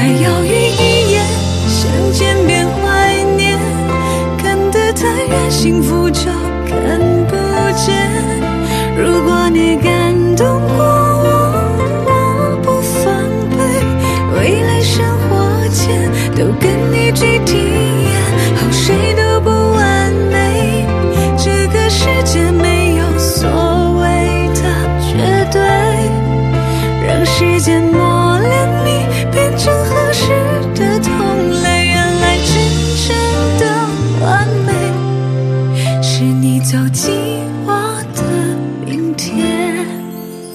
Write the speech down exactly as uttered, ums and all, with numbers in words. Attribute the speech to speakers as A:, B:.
A: 遥遇一眼，相见便怀念，看得太远，幸福就看